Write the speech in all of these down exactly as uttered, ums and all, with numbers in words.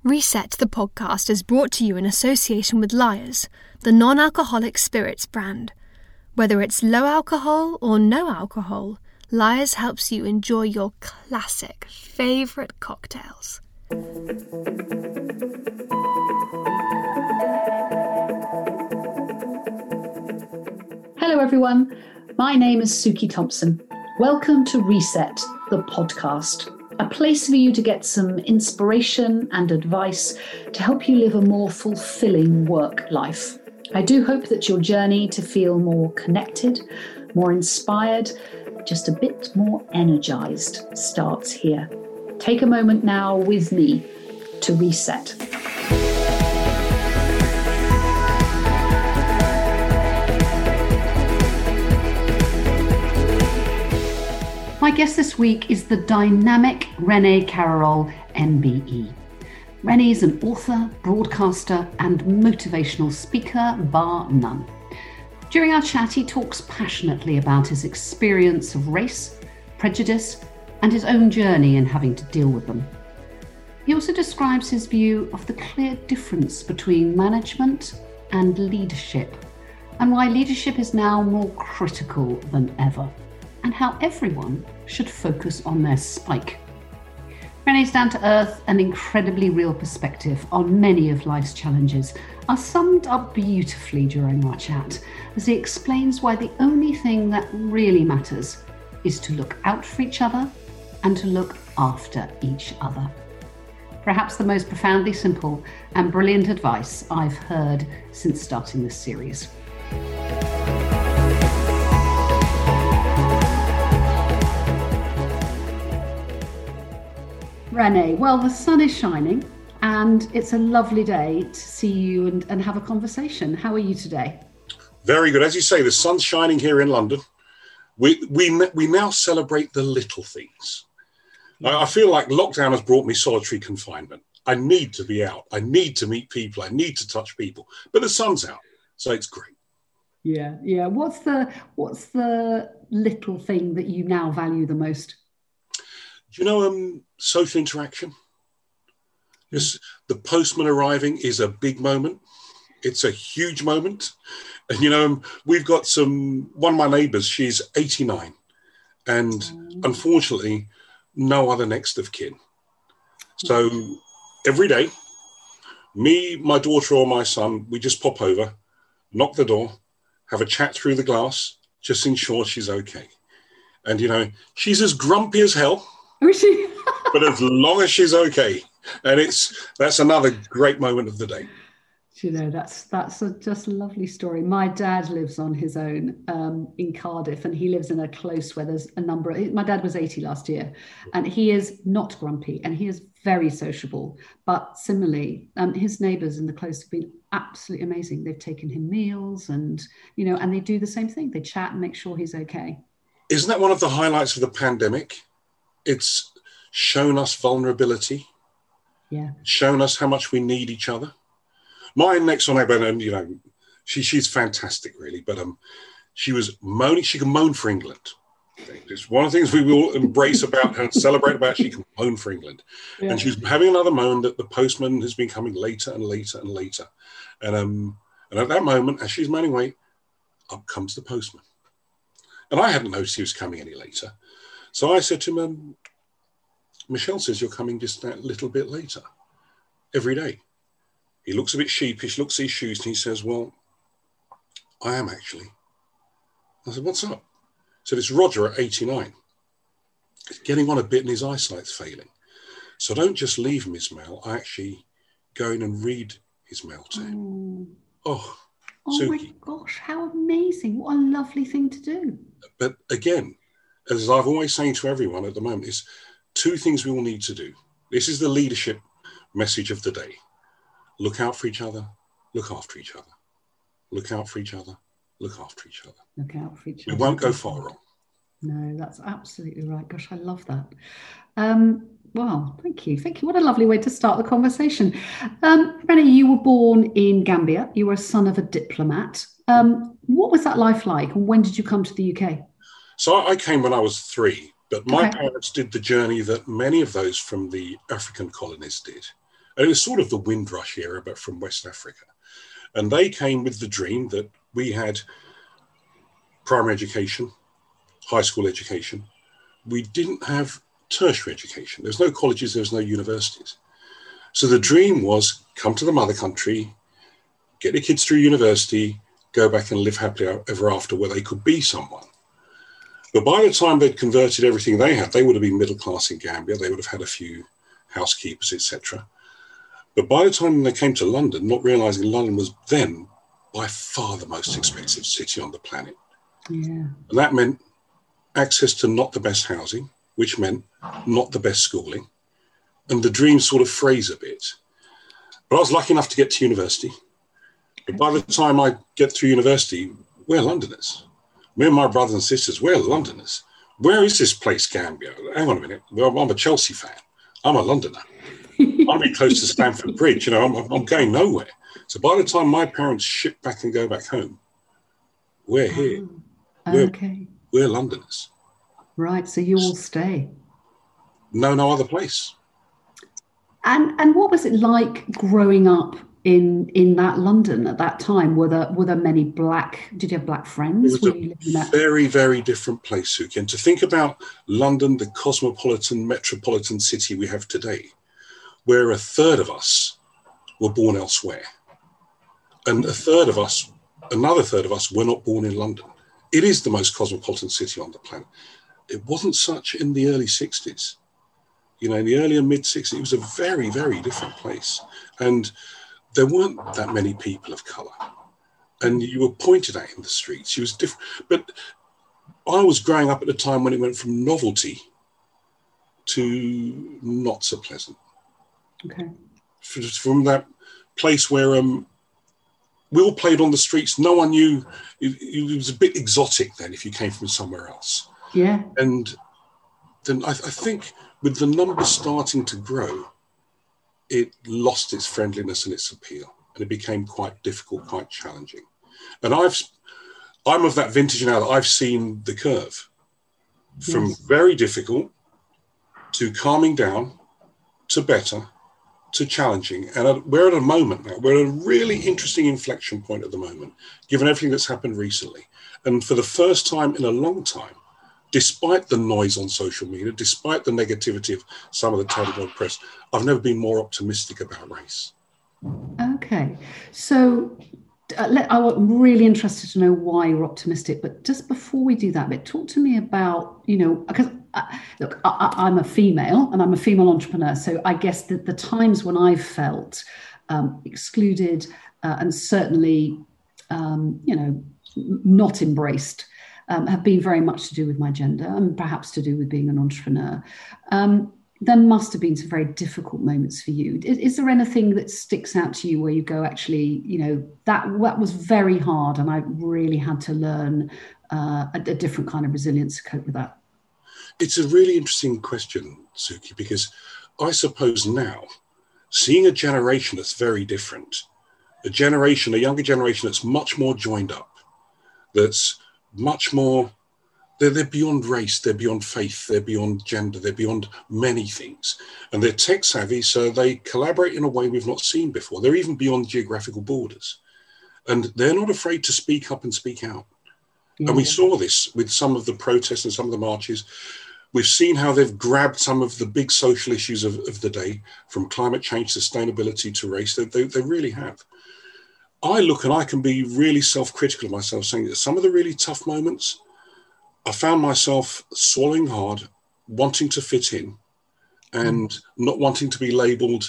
Reset the podcast is brought to you in association with Lyre's, the non-alcoholic spirits brand. Whether it's low alcohol or no alcohol, Lyre's helps you enjoy your classic favourite cocktails. Hello everyone, my name is Suki Thompson. Welcome to Reset, the podcast. A place for you to get some inspiration and advice to help you live a more fulfilling work life. I do hope that your journey to feel more connected, more inspired, just a bit more energized starts here. Take a moment now with me to reset. My guest this week is the dynamic Renee Cararol, M B E. Renee is an author, broadcaster, and motivational speaker, bar none. During our chat, he talks passionately about his experience of race, prejudice, and his own journey in having to deal with them. He also describes his view of the clear difference between management and leadership, and why leadership is now more critical than ever, and how everyone should focus on their spike. Renee's down-to-earth and incredibly real perspective on many of life's challenges are summed up beautifully during our chat, as he explains why the only thing that really matters is to look out for each other and to look after each other. Perhaps the most profoundly simple and brilliant advice I've heard since starting this series. Renee, well, the sun is shining and it's a lovely day to see you and, and have a conversation. How are you today? Very good. As you say, the sun's shining here in London. We we we now celebrate the little things. I, I feel like lockdown has brought me solitary confinement. I need to be out. I need to meet people. I need to touch people. But the sun's out, so it's great. Yeah, yeah. What's the what's the little thing that you now value the most? Do you know um, social interaction? Yes, the postman arriving is a big moment. It's a huge moment. And, you know, um, we've got some, one of my neighbours, she's eighty-nine. And mm. unfortunately, no other next of kin. So every day, me, my daughter or my son, we just pop over, knock the door, have a chat through the glass, just ensure she's okay. And, you know, she's as grumpy as hell. Was she? But as long as she's okay, and it's that's another great moment of the day. You know, that's that's a, just a lovely story. My dad lives on his own um, in Cardiff, and he lives in a close where there's a number of, my dad was eighty last year, and he is not grumpy, and he is very sociable. But similarly, um, his neighbours in the close have been absolutely amazing. They've taken him meals, and you know, and they do the same thing. They chat and make sure he's okay. Isn't that one of the highlights of the pandemic? It's shown us vulnerability, yeah, shown us how much we need each other. My next door neighbour, and you know, she she's fantastic, really. But um, she was moaning. She can moan for England. It's one of the things we will embrace about her and celebrate about. She can moan for England, yeah. And she's having another moan that the postman has been coming later and later and later. And um, and at that moment, as she's moaning away, up comes the postman. And I hadn't noticed he was coming any later. So I said to him, um, Michelle says you're coming just that little bit later every day. He looks a bit sheepish, looks at his shoes, and he says, well, I am actually. I said, what's up? He said, it's Roger at eighty-nine. He's getting on a bit and his eyesight's failing. So I don't just leave him his mail, I actually go in and read his mail to him. Oh, oh, oh Suki. My gosh, how amazing. What a lovely thing to do. But again, as I've always saying to everyone at the moment, is two things we all need to do. This is the leadership message of the day. Look out for each other, look after each other. Look out for each other, look after each other. Look out for each we other. We won't go far wrong. No, that's absolutely right. Gosh, I love that. Um, wow, thank you. Thank you. What a lovely way to start the conversation. Um, Renee, you were born in Gambia. You were a son of a diplomat. Um, what was that life like? And when did you come to the U K? So I came when I was three, but my okay. parents did the journey that many of those from the African colonies did. And it was sort of the Windrush era, but from West Africa. And they came with the dream that we had primary education, high school education. We didn't have tertiary education. There's no colleges, there's no universities. So the dream was come to the mother country, get the kids through university, go back and live happily ever after where they could be someone. But by the time they'd converted everything they had, they would have been middle class in Gambia. They would have had a few housekeepers, et cetera. But by the time they came to London, not realizing London was then by far the most expensive city on the planet. Yeah. And that meant access to not the best housing, which meant not the best schooling. And the dream sort of frays a bit. But I was lucky enough to get to university. But by the time I get through university, we're Londoners. Me and my brothers and sisters, we're Londoners. Where is this place, Gambia? Hang on a minute. Well, I'm a Chelsea fan. I'm a Londoner. I'm be close to Stamford Bridge. You know, I'm, I'm going nowhere. So by the time my parents ship back and go back home, we're here. Oh, okay. We're, we're Londoners. Right. So you all stay. No, no other place. And and what was it like growing up in in that London at that time? Were there were there many black? Did you have black friends? It was Were you living a in that? very, very different place, Suki. And to think about London, the cosmopolitan, metropolitan city we have today, where a third of us were born elsewhere, and a third of us, another third of us, were not born in London. It is the most cosmopolitan city on the planet. It wasn't such in the early sixties. You know, in the early and mid sixties, it was a very, very different place. And there weren't that many people of colour. And you were pointed at in the streets. You was different. But I was growing up at a time when it went from novelty to not so pleasant. Okay. From that place where um, we all played on the streets. No one knew. It, it was a bit exotic then if you came from somewhere else. Yeah. And then I, I think with the numbers starting to grow, it lost its friendliness and its appeal, and it became quite difficult, quite challenging. And I've, I'm of that vintage now that I've seen the curve from Yes. very difficult to calming down to better to challenging. And we're at a moment now, we're at a really interesting inflection point at the moment, given everything that's happened recently. And for the first time in a long time, despite the noise on social media, despite the negativity of some of the tabloid press, I've never been more optimistic about race. Okay. So uh, let, I'm really interested to know why you're optimistic. But just before we do that bit, talk to me about, you know, because uh, look, I, I'm a female and I'm a female entrepreneur. So I guess that the times when I've felt um, excluded uh, and certainly, um, you know, not embraced Um, have been very much to do with my gender and perhaps to do with being an entrepreneur. Um, there must have been some very difficult moments for you. Is, is there anything that sticks out to you where you go, actually, you know, that, that was very hard and I really had to learn uh, a, a different kind of resilience to cope with that? It's a really interesting question, Suki, because I suppose now, seeing a generation that's very different, a generation, a younger generation that's much more joined up, that's much more, they're, they're beyond race, they're beyond faith, they're beyond gender, they're beyond many things. And they're tech savvy, so they collaborate in a way we've not seen before. They're even beyond geographical borders. And they're not afraid to speak up and speak out. Yeah. And we saw this with some of the protests and some of the marches. We've seen how they've grabbed some of the big social issues of, of the day, from climate change, sustainability to race. They, they, they really have. I look and I can be really self-critical of myself, saying that some of the really tough moments, I found myself swallowing hard, wanting to fit in and mm. not wanting to be labelled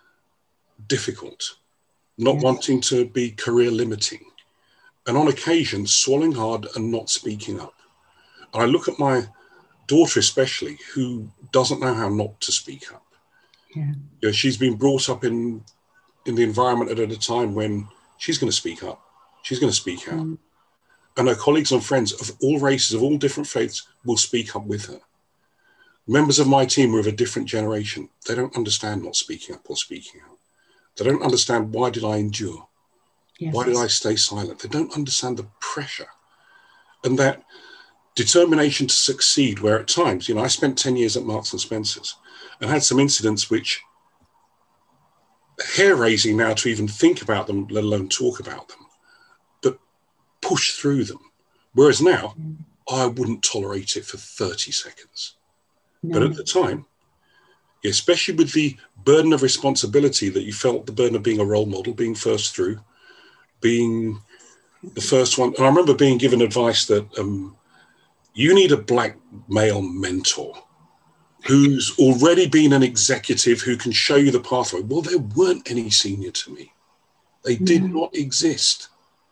difficult, not yes. wanting to be career limiting. And on occasion, swallowing hard and not speaking up. And I look at my daughter especially, who doesn't know how not to speak up. Yeah. You know, she's been brought up in, in the environment at a time when she's going to speak up. She's going to speak out. Mm. And her colleagues and friends of all races, of all different faiths, will speak up with her. Members of my team are of a different generation. They don't understand not speaking up or speaking out. They don't understand, why did I endure? Yes. Why did I stay silent? They don't understand the pressure and that determination to succeed, where at times, you know, I spent ten years at Marks and Spencer's and had some incidents which hair-raising now to even think about them, let alone talk about them, but push through them. Whereas now, mm. I wouldn't tolerate it for thirty seconds. No. But at the time, especially with the burden of responsibility that you felt, the burden of being a role model, being first through, being the first one. And I remember being given advice that um, you need a black male mentor who's already been an executive who can show you the pathway. Well, there weren't any senior to me. They did mm. not exist.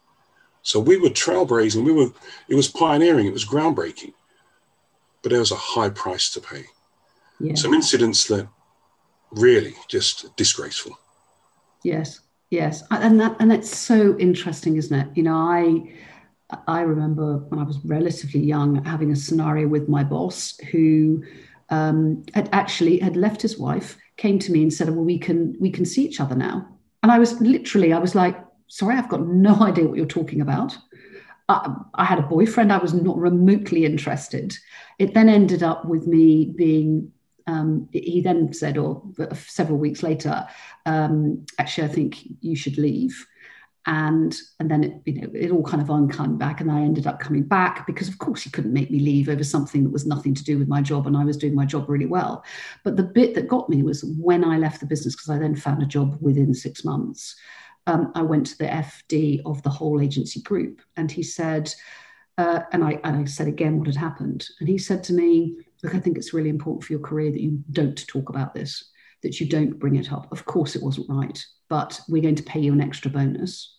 So we were trailblazing. We were, it was pioneering. It was groundbreaking. But there was a high price to pay. Yeah. Some incidents that really just disgraceful. Yes, yes. And that, and that's so interesting, isn't it? You know, I I remember when I was relatively young having a scenario with my boss who um, had actually had left his wife, came to me and said, well, we can we can see each other now. And I was literally, I was like, sorry, I've got no idea what you're talking about. I, I had a boyfriend. I was not remotely interested. It then ended up with me being, um, he then said, or several weeks later, um, actually, I think you should leave. And and then it, you know, it all kind of uncame back, and I ended up coming back because, of course, he couldn't make me leave over something that was nothing to do with my job, and I was doing my job really well. But the bit that got me was when I left the business, because I then found a job within six months. Um, I went to the F D of the whole agency group, and he said, uh, and I and I said again what had happened, and he said to me, "Look, I think it's really important for your career that you don't talk about this, that you don't bring it up. Of course, it wasn't right, but we're going to pay you an extra bonus."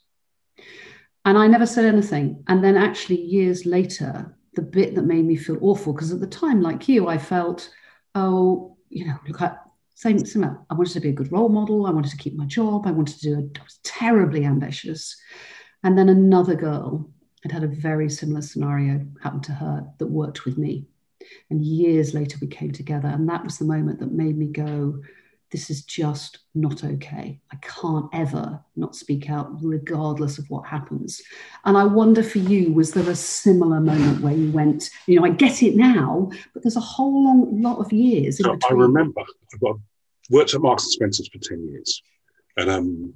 And I never said anything. And then actually years later, the bit that made me feel awful, because at the time, like you, I felt, oh, you know, look, I, same, similar. I wanted to be a good role model. I wanted to keep my job. I wanted to do it. I was terribly ambitious. And then another girl had had a very similar scenario happen to her that worked with me. And years later, we came together. And that was the moment that made me go, this is just not okay. I can't ever not speak out regardless of what happens. And I wonder for you, was there a similar moment where you went, you know, I get it now, but there's a whole long lot of years in so between. I remember, I've got, worked at Marks and Spencer's for ten years. And um,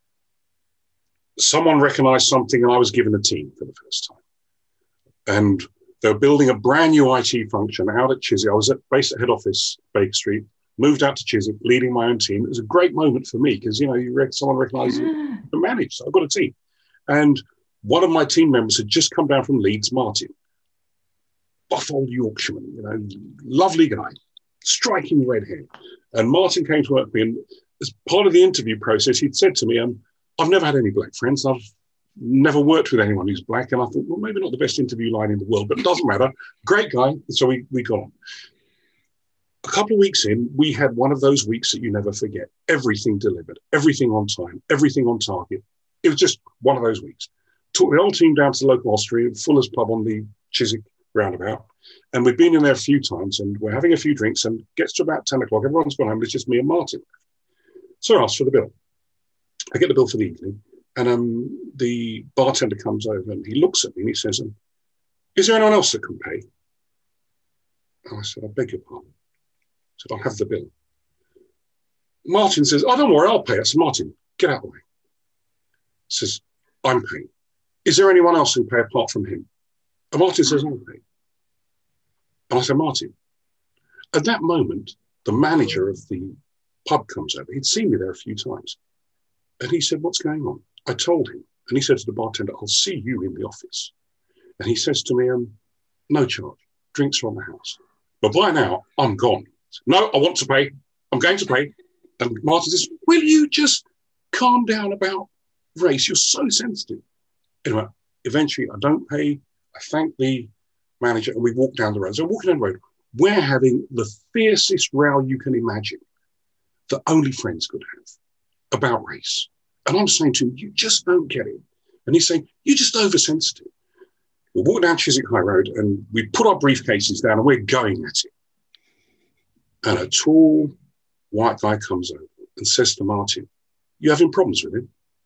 someone recognized something and I was given a team for the first time. And they were building a brand new I T function out at Chiswick. I was at based at head office, Baker Street. Moved out to Chiswick, leading my own team. It was a great moment for me because, you know, you rec- someone recognises yeah. you manage. So I've got a team. And one of my team members had just come down from Leeds, Martin. Buff old Yorkshireman, you know, lovely guy, striking red hair. And Martin came to work with me. And as part of the interview process, he'd said to me, um, I've never had any black friends. I've never worked with anyone who's black. And I thought, well, maybe not the best interview line in the world, but it doesn't matter. Great guy. So we, we got on. A couple of weeks in, we had one of those weeks that you never forget. Everything delivered, everything on time, everything on target. It was just one of those weeks. Took the whole team down to the local hostelry, Fuller's Pub on the Chiswick roundabout. And we'd been in there a few times and we're having a few drinks and gets to about ten o'clock. Everyone's gone home. It's just me and Martin. So I asked for the bill. I get the bill for the evening. And um, the bartender comes over and he looks at me and he says, um, is there anyone else that can pay? And I said, I beg your pardon. I said, I'll have the bill. Martin says, oh, don't worry, I'll pay. I said, Martin, get out of the way. He says, I'm paying. Is there anyone else who can pay apart from him? And Martin says, I'll pay. And I said, Martin. At that moment, the manager of the pub comes over. He'd seen me there a few times. And he said, what's going on? I told him. And he said to the bartender, I'll see you in the office. And he says to me, um, no charge. Drinks are on the house. But by now, I'm gone. No, I want to pay. I'm going to pay. And Martin says, will you just calm down about race? You're so sensitive. Anyway, eventually I don't pay. I thank the manager and we walk down the road. So walking down the road, we're having the fiercest row you can imagine that only friends could have about race. And I'm saying to him, you just don't get it. And he's saying, you're just oversensitive. We walk down Chiswick High Road and we put our briefcases down and we're going at it. And a tall white guy comes over and says to Martin, you having problems with him?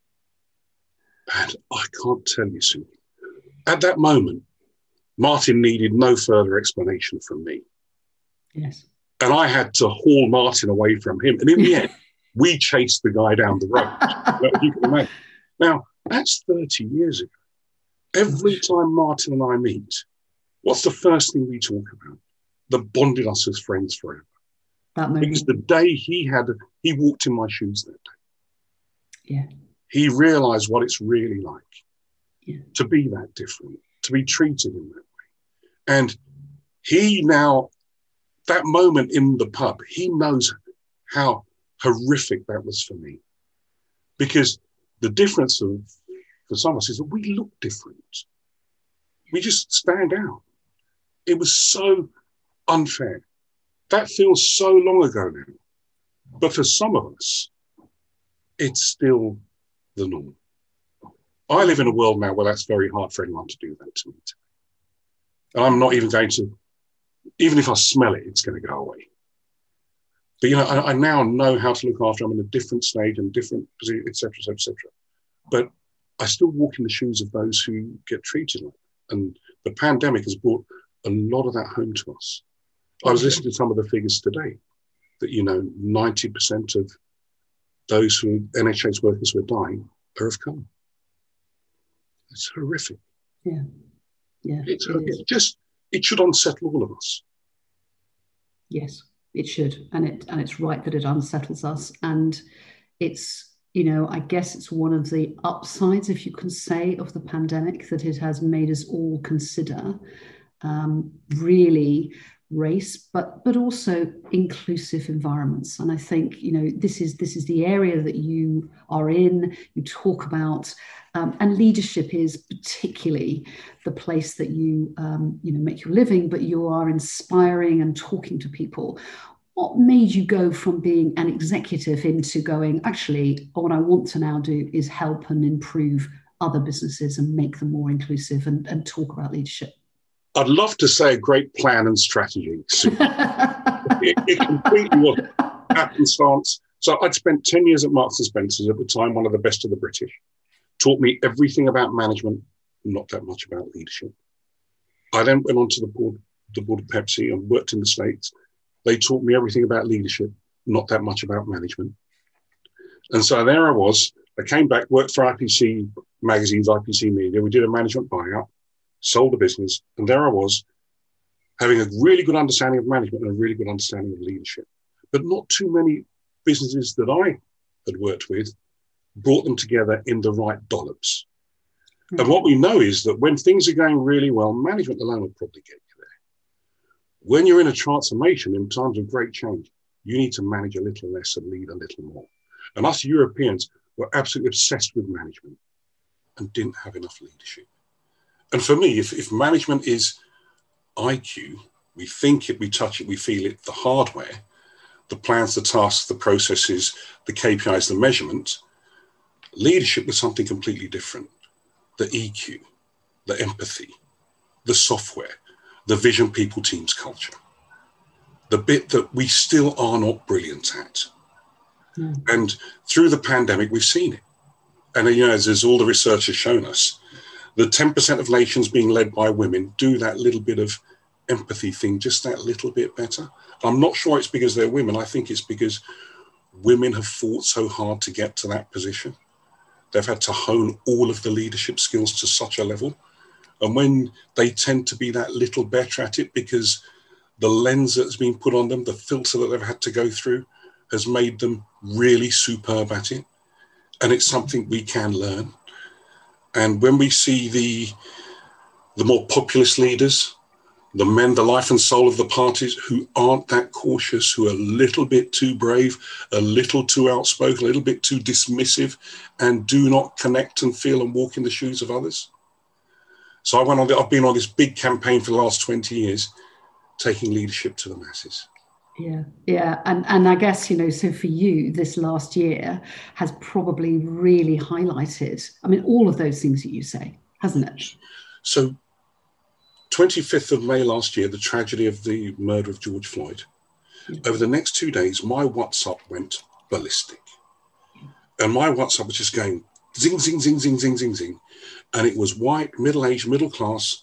And I can't tell you, Sue. At that moment, Martin needed no further explanation from me. Yes. And I had to haul Martin away from him. And in the end, we chased the guy down the road. You can imagine. Now, that's thirty years ago. Every time Martin and I meet, what's the first thing we talk about? That bonded us as friends forever. That moment. Because the day he had, he walked in my shoes that day. Yeah. He realized what it's really like yeah. to be that different, to be treated in that way. And he now, that moment in the pub, he knows how horrific that was for me. Because the difference of, for some of us is that we look different. We just stand out. It was so unfair. That feels so long ago now. But for some of us, it's still the norm. I live in a world now where that's very hard for anyone to do that to me. And I'm not even going to, even if I smell it, it's going to go away. But, you know, I, I now know how to look after. I'm in a different stage and different position, et cetera, et cetera, et cetera. But I still walk in the shoes of those who get treated like that. And the pandemic has brought a lot of that home to us. I was listening to some of the figures today that, you know, ninety percent of those who N H S workers who are dying are of colour. It's horrific. Yeah. Yeah. It's it, it just, it should unsettle all of us. Yes, it should. And it and it's right that it unsettles us. And it's, you know, I guess it's one of the upsides, if you can say, of the pandemic, that it has made us all consider um, really race, but but also inclusive environments. And I think, you know, this is this is the area that you are in, you talk about, um, and leadership is particularly the place that you, um, you know, make your living, but you are inspiring and talking to people. What made you go from being an executive into going, actually, what I want to now do is help and improve other businesses and make them more inclusive and, and talk about leadership? I'd love to say a great plan and strategy. it, it completely was happenstance. So I'd spent ten years at Marks and Spencer's at the time, one of the best of the British. Taught me everything about management, not that much about leadership. I then went on to the board, the board of Pepsi and worked in the States. They taught me everything about leadership, not that much about management. And so there I was. I came back, worked for I P C magazines, I P C Media. We did a management buyout, sold the business, and there I was, having a really good understanding of management and a really good understanding of leadership. But not too many businesses that I had worked with brought them together in the right dollops. Mm-hmm. And what we know is that when things are going really well, management alone will probably get you there. When you're in a transformation, in times of great change, you need to manage a little less and lead a little more. And us Europeans were absolutely obsessed with management and didn't have enough leadership. And for me, if, if management is I Q, we think it, we touch it, we feel it, the hardware, the plans, the tasks, the processes, the K P Is, the measurement, leadership was something completely different. The E Q, the empathy, the software, the vision, people, teams, culture. The bit that we still are not brilliant at. Mm. And through the pandemic, we've seen it. And, you know, as, as all the research has shown us, the ten percent of nations being led by women do that little bit of empathy thing just that little bit better. I'm not sure it's because they're women. I think it's because women have fought so hard to get to that position. They've had to hone all of the leadership skills to such a level. And when they tend to be that little better at it because the lens that's been put on them, the filter that they've had to go through has made them really superb at it. And it's something we can learn. And when we see the, the more populist leaders, the men, the life and soul of the parties who aren't that cautious, who are a little bit too brave, a little too outspoken, a little bit too dismissive, and do not connect and feel and walk in the shoes of others. So I went on, the, I've been on this big campaign for the last twenty years, taking leadership to the masses. Yeah, yeah. And, and I guess, you know, so for you, this last year has probably really highlighted, I mean, all of those things that you say, hasn't it? So twenty-fifth of May last year, the tragedy of the murder of George Floyd. Yeah. Over the next two days, my WhatsApp went ballistic. And my WhatsApp was just going zing, zing, zing, zing, zing, zing, zing. And it was white, middle-aged, middle-class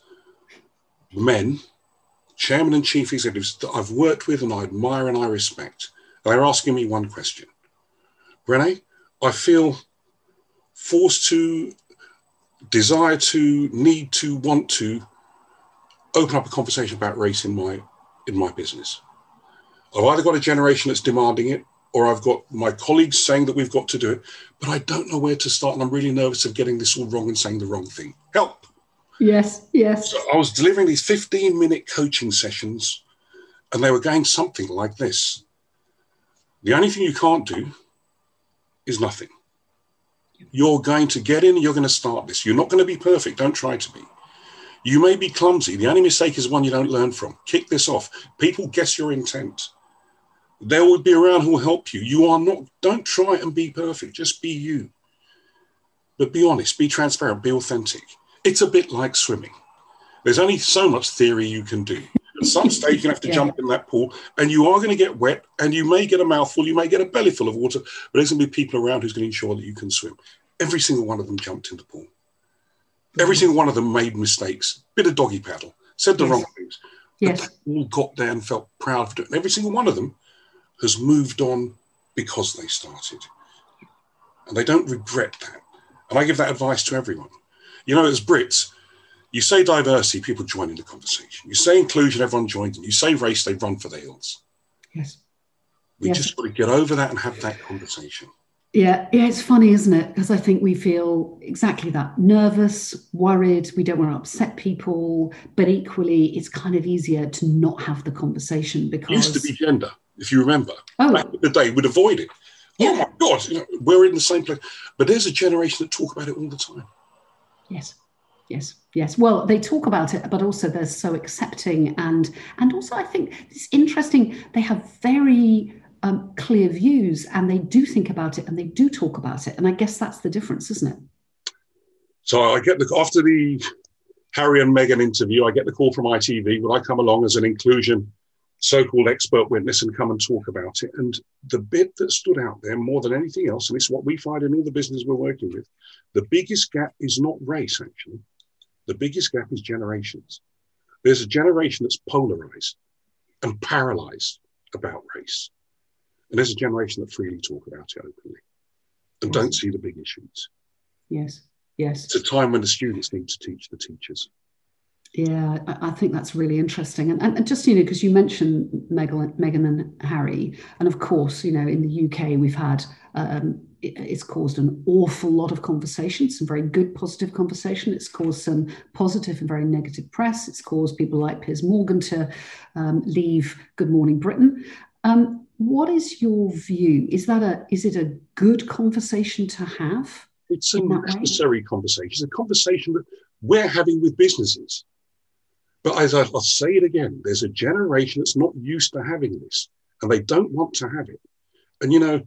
men, chairman and chief executives that I've worked with and I admire and I respect. And they're asking me one question. Renee, I feel forced to, desire to, need to, want to open up a conversation about race in my in my business. I've either got a generation that's demanding it, or I've got my colleagues saying that we've got to do it, but I don't know where to start, and I'm really nervous of getting this all wrong and saying the wrong thing. Help. Yes, yes. So I was delivering these fifteen-minute coaching sessions, and they were going something like this. The only thing you can't do is nothing. You're going to get in, you're going to start this. You're not going to be perfect. Don't try to be. You may be clumsy. The only mistake is one you don't learn from. Kick this off. People guess your intent. They will be around who will help you. You are not, don't try and be perfect. Just be you. But be honest, be transparent, be authentic. It's a bit like swimming. There's only so much theory you can do. At some stage, you're going to have to yeah. jump in that pool, and you are going to get wet, and you may get a mouthful, you may get a belly full of water, but there's going to be people around who's going to ensure that you can swim. Every single one of them jumped in the pool. Every single one of them made mistakes, bit of doggy paddle, said the yes. wrong things. Yes. But they all got there and felt proud of it. And every single one of them has moved on because they started. And they don't regret that. And I give that advice to everyone. You know, as Brits, you say diversity, people join in the conversation. You say inclusion, everyone joins in. You say race, they run for the hills. Yes. We yes. just got to get over that and have that conversation. Yeah, yeah, it's funny, isn't it? Because I think we feel exactly that. Nervous, worried, we don't want to upset people, but equally it's kind of easier to not have the conversation because... It used to be gender, if you remember. Oh. Back in the day, we'd avoid it. Yeah. Oh my God, you know, we're in the same place. But there's a generation that talk about it all the time. Yes, yes, yes. Well, they talk about it, but also they're so accepting. And, and also I think it's interesting, they have very... Um, clear views, and they do think about it and they do talk about it. And I guess that's the difference, isn't it? So I get the, after the Harry and Meghan interview, I get the call from I T V. Would I come along as an inclusion so-called expert witness and come and talk about it? And the bit that stood out there more than anything else, and it's what we find in all the business we're working with, the biggest gap is not race, actually. The biggest gap is generations. There's a generation that's polarized and paralyzed about race. And there's a generation that freely talk about it openly and yes. don't see the big issues. Yes, yes. It's a time when the students need to teach the teachers. Yeah, I, I think that's really interesting. And, and just, you know, because you mentioned Meghan, Meghan and Harry, and of course, you know, in the U K, we've had, um, it, it's caused an awful lot of conversation, some very good positive conversation. It's caused some positive and very negative press. It's caused people like Piers Morgan to um, leave Good Morning Britain. Um, What is your view? Is that a is it a good conversation to have? It's a necessary conversation. It's a conversation that we're having with businesses. But as I, I'll say it again, there's a generation that's not used to having this, and they don't want to have it. And you know,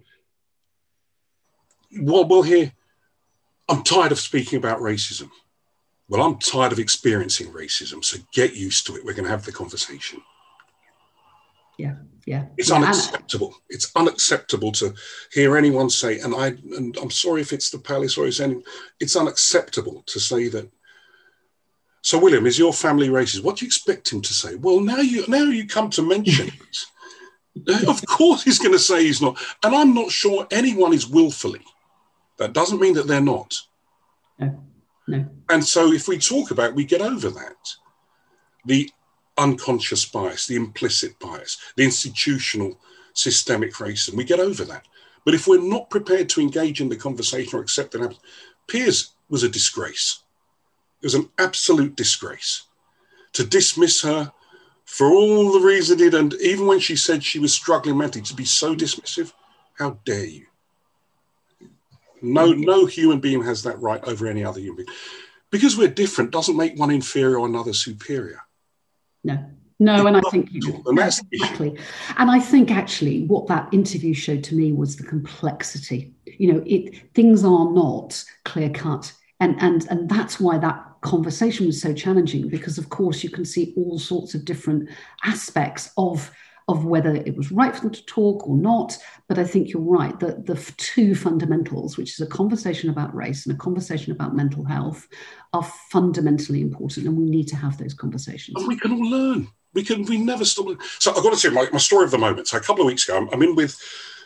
well, we'll hear, I'm tired of speaking about racism. Well, I'm tired of experiencing racism. So get used to it. We're going to have the conversation. Yeah, yeah. It's yeah, unacceptable. And it's unacceptable to hear anyone say, and I and I'm sorry if it's the palace or it's any, it's unacceptable to say that. So William, is your family racist? What do you expect him to say? Well, now you now you come to mention it. Of course he's going to say he's not. And I'm not sure anyone is willfully. That doesn't mean that they're not. No, no. And so if we talk about it, we get over that. The unconscious bias, the implicit bias, the institutional systemic racism, we get over that. But if we're not prepared to engage in the conversation or accept it, Piers was a disgrace. It was an absolute disgrace. To dismiss her for all the reasons it did, and even when she said she was struggling mentally, to be so dismissive, how dare you? No, no human being has that right over any other human being. Because we're different doesn't make one inferior or another superior. No, no, and I think and that's exactly. And I think actually what that interview showed to me was the complexity. You know, it things are not clear cut, and and and that's why that conversation was so challenging, because of course you can see all sorts of different aspects of of whether it was right for them to talk or not. But I think you're right that the two fundamentals, which is a conversation about race and a conversation about mental health, are fundamentally important, and we need to have those conversations. And we can all learn. We can. We never stop. So I've got to say my, my story of the moment. So a couple of weeks ago, I'm, I'm in with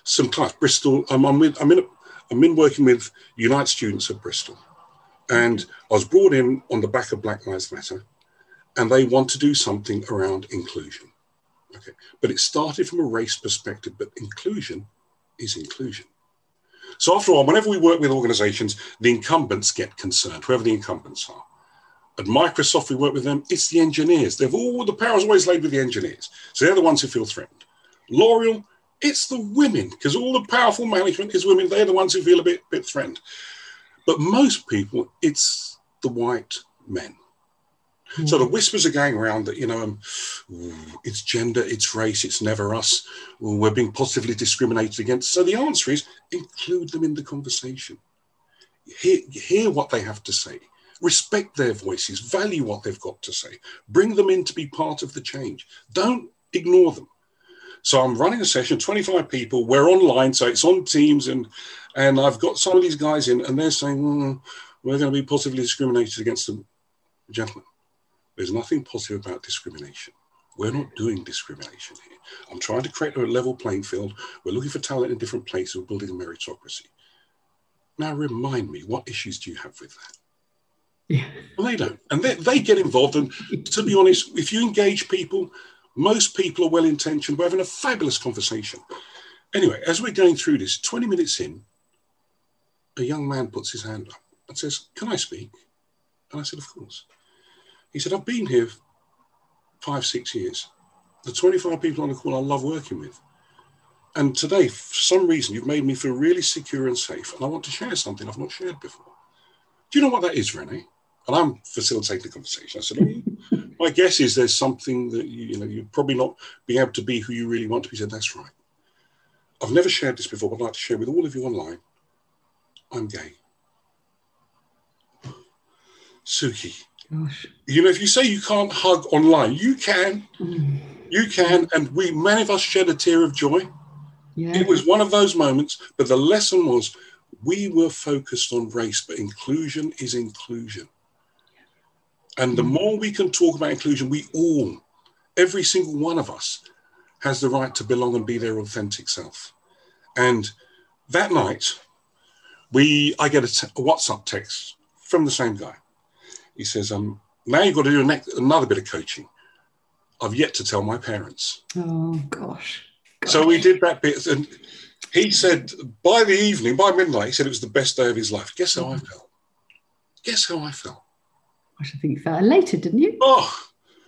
some class, Bristol, um, I'm, with, I'm, in, I'm in working with Unite students at Bristol. And I was brought in on the back of Black Lives Matter, and they want to do something around inclusion. Okay, but it started from a race perspective, but inclusion is inclusion. So after all, whenever we work with organizations, the incumbents get concerned, whoever the incumbents are. At Microsoft, we work with them, it's the engineers. They've all, the power is always laid with the engineers. So they're the ones who feel threatened. L'Oreal, it's the women, because all the powerful management is women. They're the ones who feel a bit, bit threatened. But most people, it's the white men. Mm. So the whispers are going around that, you know, um, it's gender, it's race, it's never us. We're being positively discriminated against. So the answer is include them in the conversation. Hear, hear what they have to say. Respect their voices. Value what they've got to say. Bring them in to be part of the change. Don't ignore them. So I'm running a session, twenty-five people. We're online, so it's on Teams, and and I've got some of these guys in, and they're saying, mm, we're going to be positively discriminated against them. Gentlemen, there's nothing positive about discrimination. We're not doing discrimination here. I'm trying to create a level playing field. We're looking for talent in different places. We're building a meritocracy. Now remind me, what issues do you have with that? Yeah. Well, they don't. And they, they get involved. And to be honest, if you engage people, most people are well-intentioned. We're having a fabulous conversation. Anyway, as we're going through this, twenty minutes in, a young man puts his hand up and says, can I speak? And I said, of course. He said, I've been here five, six years. The twenty-five people on the call I love working with. And today, for some reason, you've made me feel really secure and safe. And I want to share something I've not shared before. Do you know what that is, Renee? And I'm facilitating the conversation. I said, oh, my guess is there's something that you, you know, you'd probably not be able to be who you really want to be. He said, that's right. I've never shared this before, but I'd like to share with all of you online. I'm gay. Suki, gosh. You know, if you say you can't hug online, you can. Mm. You can. And we, many of us shed a tear of joy. Yeah. It was one of those moments, but the lesson was we were focused on race, but inclusion is inclusion. And the more we can talk about inclusion, we all, every single one of us has the right to belong and be their authentic self. And that night, we, I get a, t- a WhatsApp text from the same guy. He says, um, now you've got to do a ne- another bit of coaching. I've yet to tell my parents. Oh, gosh. gosh. So we did that bit. And he said, by the evening, by midnight, he said it was the best day of his life. Guess how I felt? Guess how I felt? I should think you felt elated, didn't you? Oh,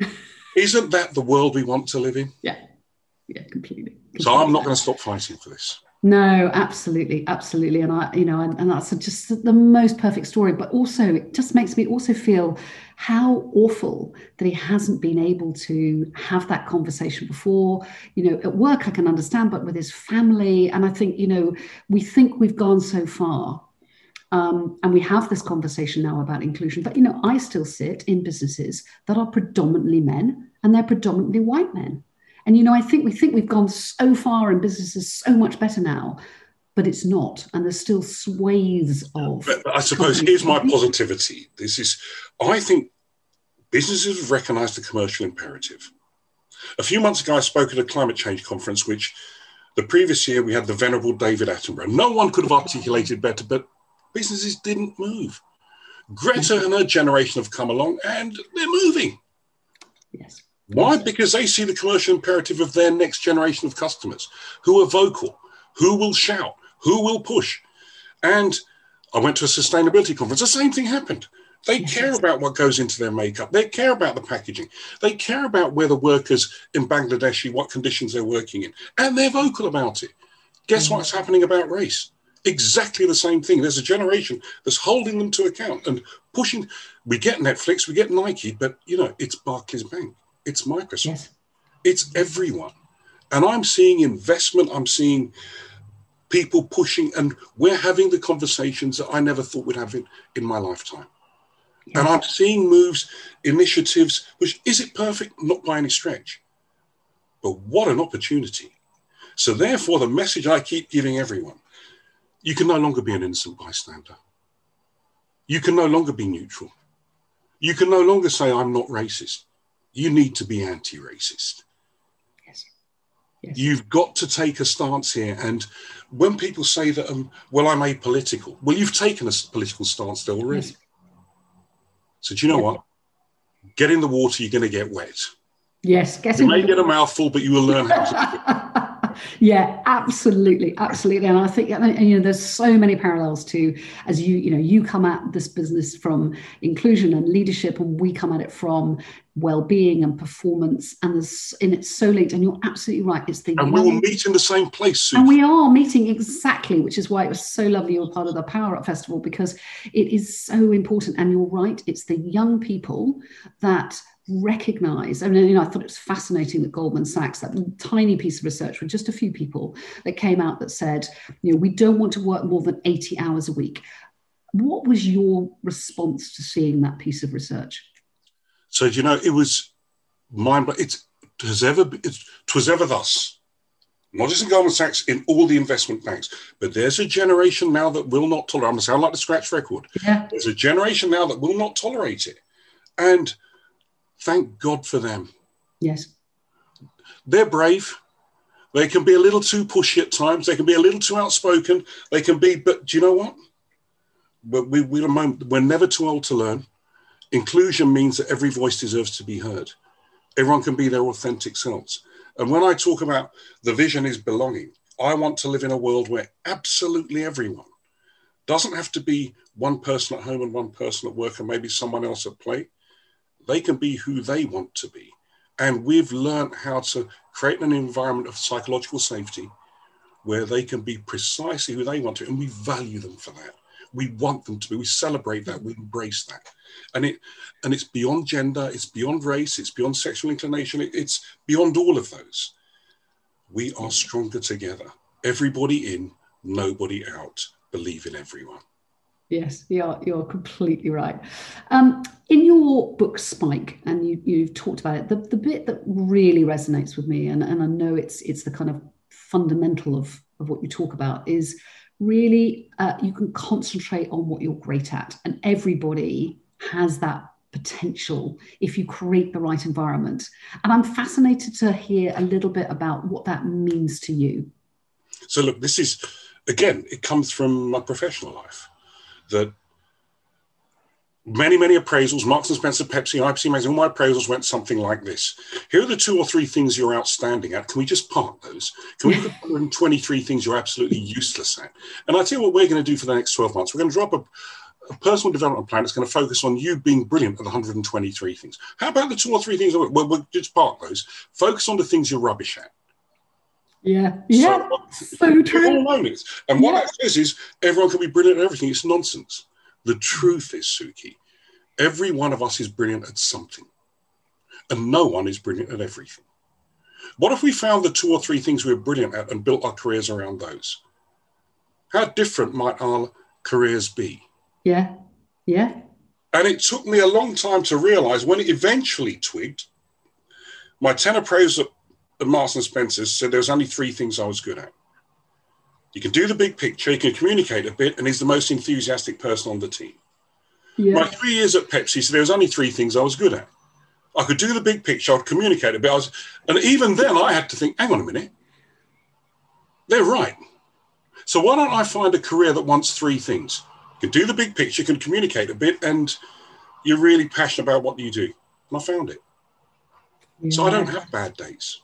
isn't that the world we want to live in? Yeah, yeah, completely. completely. So I'm not going to stop fighting for this. No, absolutely, absolutely. And I, you know, and, and that's just the most perfect story. But also, it just makes me also feel how awful that he hasn't been able to have that conversation before. You know, at work, I can understand, but with his family. And I think, you know, we think we've gone so far. Um, and we have this conversation now about inclusion. But, you know, I still sit in businesses that are predominantly men, and they're predominantly white men. And, you know, I think we think we've gone so far and business is so much better now, but it's not. And there's still swathes of... But, but I suppose here's my positivity. This is, I think businesses have recognised the commercial imperative. A few months ago, I spoke at a climate change conference, which the previous year we had the venerable David Attenborough. No one could have articulated better, but businesses didn't move. Greta and her generation have come along and they're moving. Yes. Why? Because they see the commercial imperative of their next generation of customers who are vocal, who will shout, who will push. And I went to a sustainability conference. The same thing happened. They yes. care about what goes into their makeup. They care about the packaging. They care about where the workers in Bangladesh, what conditions they're working in. And they're vocal about it. Guess mm-hmm. what's happening about race? Exactly the same thing. There's a generation that's holding them to account and pushing. We get Netflix, we get Nike, but, you know, it's Barclays Bank. It's Microsoft. Yes. It's everyone. And I'm seeing investment. I'm seeing people pushing, and we're having the conversations that I never thought we'd have in, in my lifetime. Yes. And I'm seeing moves, initiatives, which is it perfect? Not by any stretch. But what an opportunity. So therefore, the message I keep giving everyone, you can no longer be an innocent bystander. You can no longer be neutral. You can no longer say, I'm not racist. You need to be anti-racist. Yes. Yes. You've got to take a stance here. And when people say that, um, well, I'm apolitical, well, you've taken a political stance there already. Yes. So do you know yeah. what? Get in the water, you're going to get wet. Yes. Get you in may the- get a mouthful, but you will learn how to do it. Yeah, absolutely, absolutely. And I think, you know, there's so many parallels to, as you, you know, you come at this business from inclusion and leadership, and we come at it from well-being and performance, and there's, and it's so linked. And you're absolutely right. It's the and young, we will meet in the same place soon. And we are meeting exactly, which is why it was so lovely you were part of the Power Up Festival, because it is so important. And you're right, it's the young people that recognize. I mean, you know, I thought it was fascinating that Goldman Sachs, that tiny piece of research with just a few people that came out that said, you know, we don't want to work more than eighty hours a week. What was your response to seeing that piece of research? So, you know, it was mind blowing. It has ever, it was ever thus, not just in Goldman Sachs, in all the investment banks. But there's a generation now that will not tolerate. I'm going to sound like the scratch record. Yeah. There's a generation now that will not tolerate it, and thank God for them. Yes. They're brave. They can be a little too pushy at times. They can be a little too outspoken. They can be, but do you know what? We're, we, we're, we're never too old to learn. Inclusion means that every voice deserves to be heard. Everyone can be their authentic selves. And when I talk about the vision is belonging, I want to live in a world where absolutely everyone doesn't have to be one person at home and one person at work and maybe someone else at play. They can be who they want to be. And we've learned how to create an environment of psychological safety where they can be precisely who they want to, and we value them for that. We want them to be, we celebrate that, we embrace that. And it and it's beyond gender, it's beyond race, it's beyond sexual inclination, it, it's beyond all of those. We are stronger together. Everybody in, nobody out. Believe in everyone. Yes, you're, you're completely right. Um, in your book, Spike, and you, you've talked about it, the, the bit that really resonates with me, and, and I know it's it's the kind of fundamental of, of what you talk about, is really uh, you can concentrate on what you're great at. And everybody has that potential if you create the right environment. And I'm fascinated to hear a little bit about what that means to you. So look, this is, again, it comes from my professional life. That many, many appraisals, Marks and Spencer, Pepsi, I P C Magazine, all my appraisals went something like this. Here are the two or three things you're outstanding at. Can we just park those? Can we look at one hundred twenty-three things you're absolutely useless at? And I tell you what we're going to do for the next twelve months. We're going to drop a, a personal development plan that's going to focus on you being brilliant at the one hundred twenty-three things. How about the two or three things? Well, we'll just park those. Focus on the things you're rubbish at. Yeah, yeah, so, so true. Moments. And what yeah. that says is everyone can be brilliant at everything. It's nonsense. The truth is, Suki, every one of us is brilliant at something, and no one is brilliant at everything. What if we found the two or three things we were brilliant at and built our careers around those? How different might our careers be? Yeah, yeah. And it took me a long time to realize when it eventually twigged. My ten appraisers at Marks and Spencer's said there was only three things I was good at. You can do the big picture, you can communicate a bit, and he's the most enthusiastic person on the team. Yeah. My three years at Pepsi said there was only three things I was good at. I could do the big picture, I'd communicate a bit. I was, and even then I had to think, hang on a minute, they're right. So why don't I find a career that wants three things? You can do the big picture, you can communicate a bit, and you're really passionate about what you do. And I found it. Yeah. So I don't have bad days.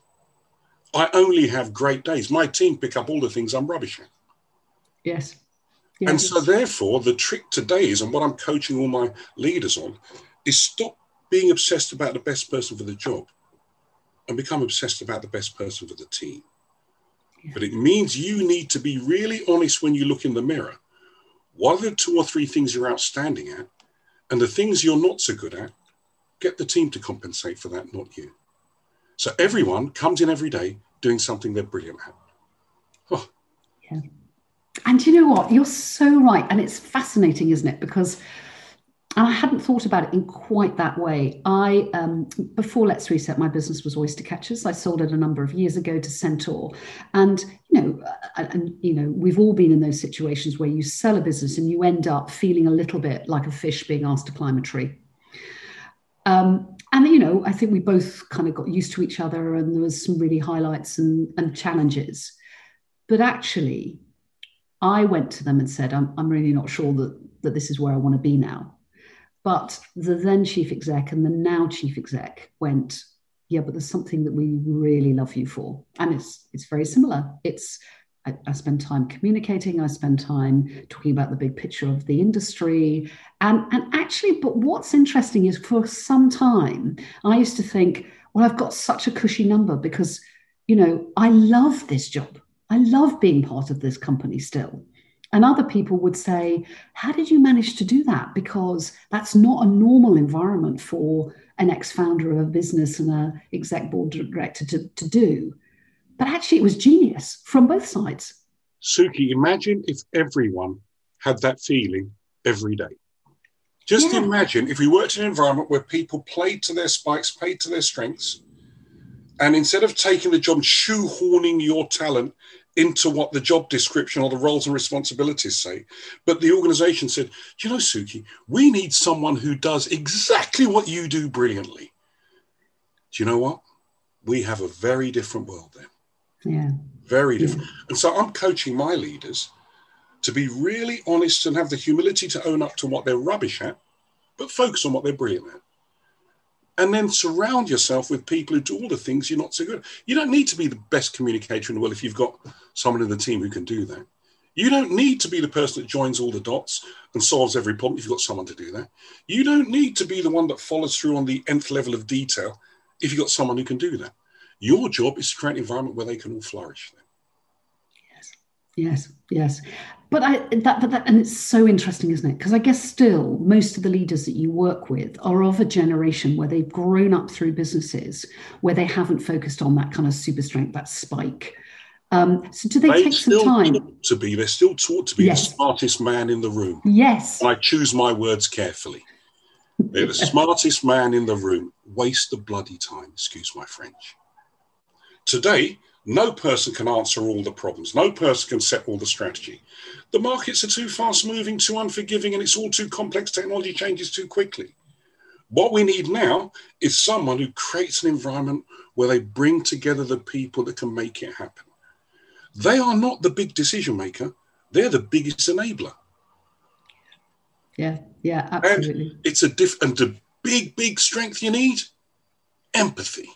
I only have great days. My team pick up all the things I'm rubbish at. Yes. yes. And so therefore, the trick today is, and what I'm coaching all my leaders on, is stop being obsessed about the best person for the job and become obsessed about the best person for the team. Yeah. But it means you need to be really honest when you look in the mirror. What are the two or three things you're outstanding at? And the things you're not so good at, get the team to compensate for that, not you. So everyone comes in every day doing something they're brilliant at. Oh. Yeah. And you know what? You're so right. And it's fascinating, isn't it? Because I hadn't thought about it in quite that way. I, um, before Let's Reset, my business was Oyster Catchers. I sold it a number of years ago to Centaur. And, you know, and, you know, we've all been in those situations where you sell a business and you end up feeling a little bit like a fish being asked to climb a tree. Um, and, you know, I think we both kind of got used to each other, and there was some really highlights and, and challenges. But actually, I went to them and said, I'm, I'm really not sure that, that this is where I want to be now. But the then chief exec and the now chief exec went, yeah, but there's something that we really love you for. And it's it's very similar. It's I, I spend time communicating. I spend time talking about the big picture of the industry. And, and actually, but what's interesting is for some time, I used to think, well, I've got such a cushy number because, you know, I love this job. I love being part of this company still. And other people would say, how did you manage to do that? Because that's not a normal environment for an ex-founder of a business and an exec board director to, to do. But actually, it was genius from both sides. Suki, imagine if everyone had that feeling every day. Just Yeah. imagine if we worked in an environment where people played to their spikes, played to their strengths, and instead of taking the job and shoehorning your talent into what the job description or the roles and responsibilities say, but the organization said, do you know, Suki, we need someone who does exactly what you do brilliantly. Do you know what? We have a very different world then. Yeah. Very different. Yeah. And so I'm coaching my leaders to be really honest and have the humility to own up to what they're rubbish at, but focus on what they're brilliant at. And then surround yourself with people who do all the things you're not so good at. You don't need to be the best communicator in the world if you've got someone in the team who can do that. You don't need to be the person that joins all the dots and solves every problem if you've got someone to do that. You don't need to be the one that follows through on the nth level of detail if you've got someone who can do that. Your job is to create an environment where they can all flourish. Yes, yes, yes. But I that, but that and it's so interesting, isn't it? Because I guess still most of the leaders that you work with are of a generation where they've grown up through businesses where they haven't focused on that kind of super strength, that spike. Um, so do they, they take some time? Taught to be, they're still taught to be yes. the smartest man in the room. Yes. And I choose my words carefully. They're the smartest man in the room. Waste the bloody time, excuse my French. Today, no person can answer all the problems. No person can set all the strategy. The markets are too fast moving, too unforgiving, and it's all too complex. Technology changes too quickly. What we need now is someone who creates an environment where they bring together the people that can make it happen. They are not the big decision maker. They're the biggest enabler. Yeah, yeah, absolutely. And it's a diff- and the big, big strength you need, empathy.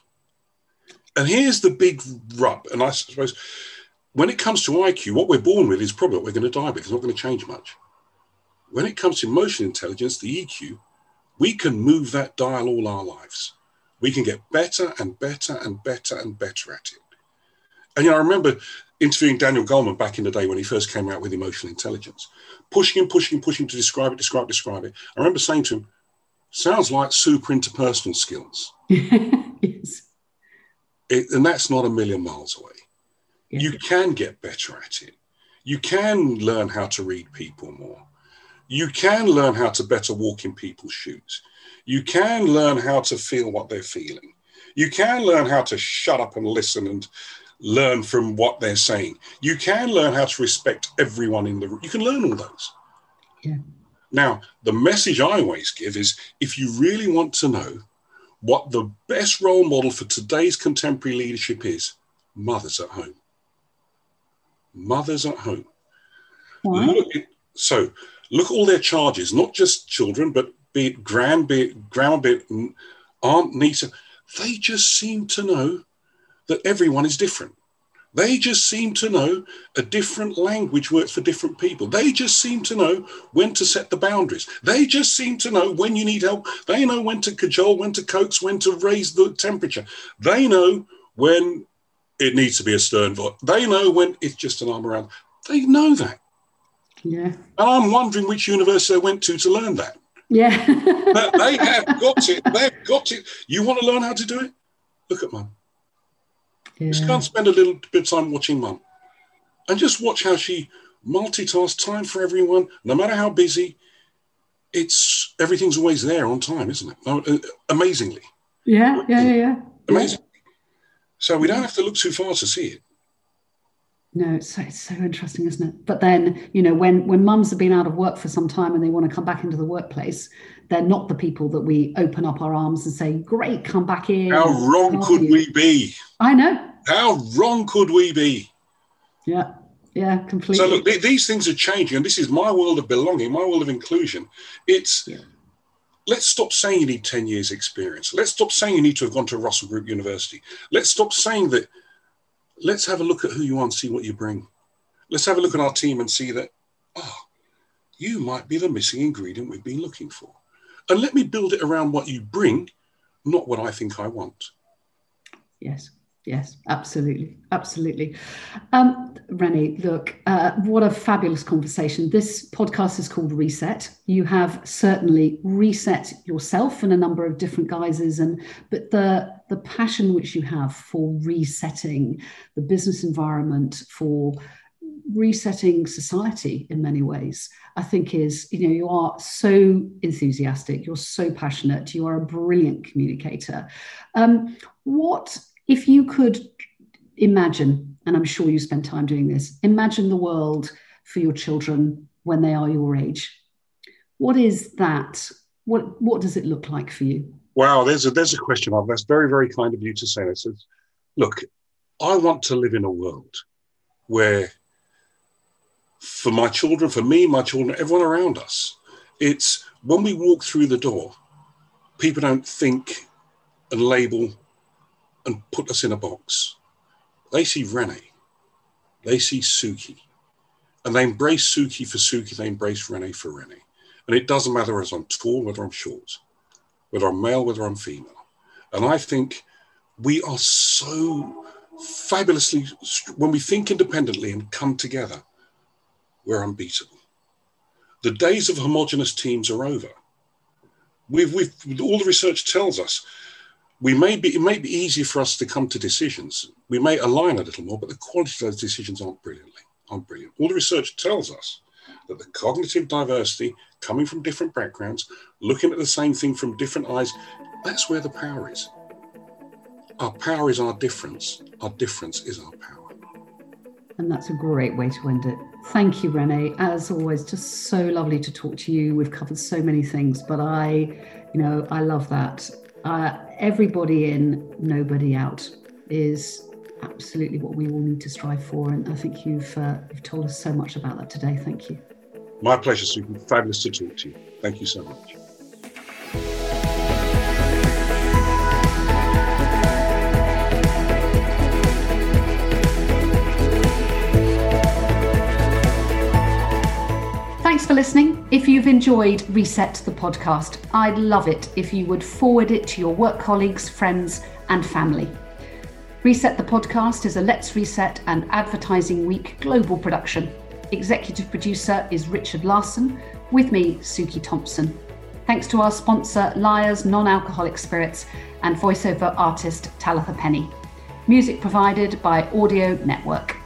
And here's the big rub. And I suppose when it comes to I Q, what we're born with is probably what we're going to die with. It's not going to change much. When it comes to emotional intelligence, the E Q, we can move that dial all our lives. We can get better and better and better and better at it. And, you know, I remember interviewing Daniel Goleman back in the day when he first came out with emotional intelligence, pushing him, pushing him, pushing him to describe it, describe it, describe it. I remember saying to him, sounds like super interpersonal skills. Yes. It, and that's not a million miles away. Yes. You can get better at it. You can learn how to read people more. You can learn how to better walk in people's shoes. You can learn how to feel what they're feeling. You can learn how to shut up and listen and learn from what they're saying. You can learn how to respect everyone in the room. You can learn all those. Yeah. Now, the message I always give is if you really want to know what the best role model for today's contemporary leadership is, mothers at home. Mothers at home. Why? Look at, so look at all their charges, not just children, but be it grand, be it grandma, be it aunt, niece. They just seem to know that everyone is different. They just seem to know a different language works for different people. They just seem to know when to set the boundaries. They just seem to know when you need help. They know when to cajole, when to coax, when to raise the temperature. They know when it needs to be a stern voice. They know when it's just an arm around. They know that. Yeah. And I'm wondering which university they went to to learn that. Yeah. But they have got it. They've got it. You want to learn how to do it? Look at Mum. Yeah. Just go and spend a little bit of time watching Mum. And just watch how she multitasks, time for everyone, no matter how busy. It's everything's always there on time, isn't it? Amazingly. Yeah, yeah, yeah, yeah. Amazing. So we don't have to look too far to see it. No, it's so, it's so interesting, isn't it? But then, you know, when, when mums have been out of work for some time and they want to come back into the workplace, they're not the people that we open up our arms and say, great, come back in. How wrong could you. we be? I know. How wrong could we be? Yeah, yeah, completely. So look, th- these things are changing, and this is my world of belonging, my world of inclusion. It's, yeah. Let's stop saying you need ten years experience. Let's stop saying you need to have gone to Russell Group University. Let's stop saying that. Let's have a look at who you are and see what you bring. Let's have a look at our team and see that, oh, you might be the missing ingredient we've been looking for. And let me build it around what you bring, not what I think I want. Yes, yes, absolutely, absolutely. Um, Renee, look, uh, what a fabulous conversation. This podcast is called Reset. You have certainly reset yourself in a number of different guises, and but the the passion which you have for resetting the business environment, for resetting society in many ways, I think is, you know, you are so enthusiastic, you're so passionate, you are a brilliant communicator. Um, what, if you could imagine, and I'm sure you spend time doing this, imagine the world for your children when they are your age. What is that? What, what does it look like for you? Wow, there's a there's a question of that's very, very kind of you to say this. It's, look, I want to live in a world where for my children, for me, my children, everyone around us, it's when we walk through the door, people don't think and label and put us in a box. They see Renee, they see Suki, and they embrace Suki for Suki, they embrace Renee for Renee. And it doesn't matter whether I'm tall, whether I'm short, whether I'm male, whether I'm female. And I think we are so fabulously, when we think independently and come together, we're unbeatable. The days of homogenous teams are over. We've, we've, all the research tells us we may be, it may be easier for us to come to decisions. We may align a little more, but the quality of those decisions aren't brilliantly, aren't brilliant. All the research tells us that the cognitive diversity, coming from different backgrounds, looking at the same thing from different eyes, that's where the power is. Our power is our difference. Our difference is our power. And that's a great way to end it. Thank you, Renee. As always, just so lovely to talk to you. We've covered so many things, but I, you know, I love that. Uh, everybody in, nobody out is absolutely what we all need to strive for. And I think you've, uh, you've told us so much about that today. Thank you. My pleasure, Suki. Fabulous to talk to you. Thank you so much. Thanks for listening. If you've enjoyed Reset the podcast, I'd love it if you would forward it to your work colleagues, friends, and family. Reset the podcast is a Let's Reset and Advertising Week global production. Executive producer is Richard Larson, with me, Suki Thompson. Thanks to our sponsor, Lyre's Non-Alcoholic Spirits, and voiceover artist, Talitha Penny. Music provided by Audio Network.